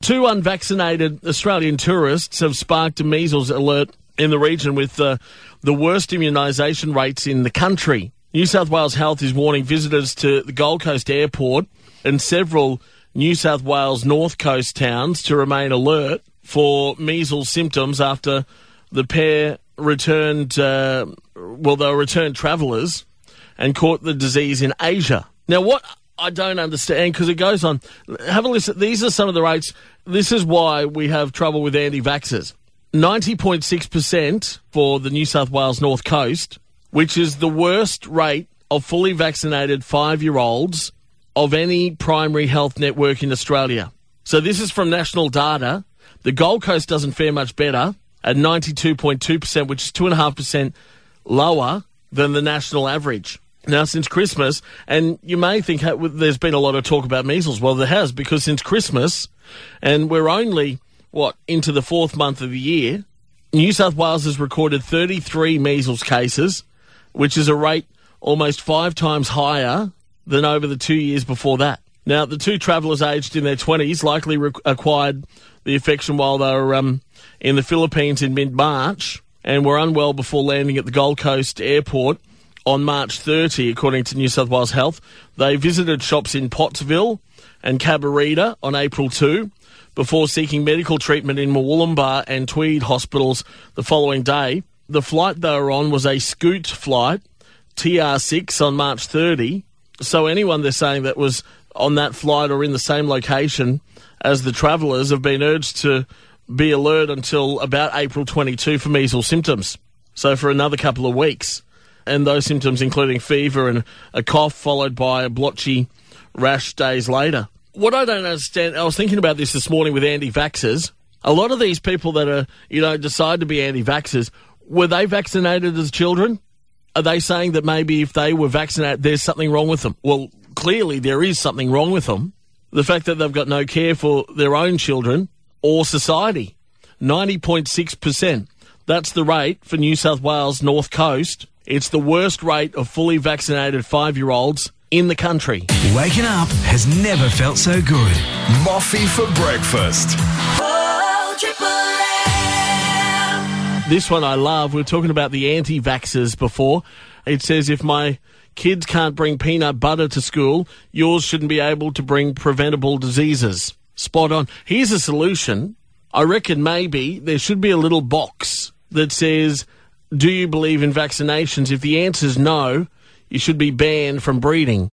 2 unvaccinated Australian tourists have sparked a measles alert in the region with the worst immunisation rates in the country. New South Wales Health is warning visitors to the Gold Coast Airport and several New South Wales North Coast towns to remain alert for measles symptoms after the pair returned, they were returned travellers and caught the disease in Asia. Now, what I don't understand, because it goes on, have a listen. These are some of the rates. This is why we have trouble with anti-vaxxers. 90.6% for the New South Wales North Coast, which is the worst rate of fully vaccinated 5-year-olds of any primary health network in Australia. So this is from national data. The Gold Coast doesn't fare much better at 92.2%, which is 2.5% lower than the national average. Now, since Christmas, and you may think there's been a lot of talk about measles. Well, there has, because since Christmas, and we're only, into the 4th month of the year, New South Wales has recorded 33 measles cases, which is a rate almost 5 times higher than over the 2 years before that. Now, the 2 travellers aged in their 20s likely acquired the infection while they were in the Philippines in mid-March and were unwell before landing at the Gold Coast Airport on March 30, according to New South Wales Health. They visited shops in Pottsville and Cabarita on April 2 before seeking medical treatment in Murwillumbah and Tweed hospitals the following day. The flight they were on was a Scoot flight, TR6, on March 30. So anyone they're saying that was on that flight or in the same location as the travellers have been urged to be alert until about April 22 for measles symptoms. So for another couple of weeks. And those symptoms including fever and a cough followed by a blotchy rash days later. What I don't understand, I was thinking about this morning with anti-vaxxers. A lot of these people that are, decide to be anti-vaxxers, were they vaccinated as children? Are they saying that maybe if they were vaccinated, there's something wrong with them? Well, clearly there is something wrong with them. The fact that they've got no care for their own children or society. 90.6%. That's the rate for New South Wales North Coast. It's the worst rate of fully vaccinated 5-year-olds in the country. Waking up has never felt so good. Moffee for breakfast. Oh, Triple M. This one I love. We were talking about the anti-vaxxers before. It says, if my kids can't bring peanut butter to school, yours shouldn't be able to bring preventable diseases. Spot on. Here's a solution. I reckon maybe there should be a little box that says, do you believe in vaccinations? If the answer is no, you should be banned from breeding.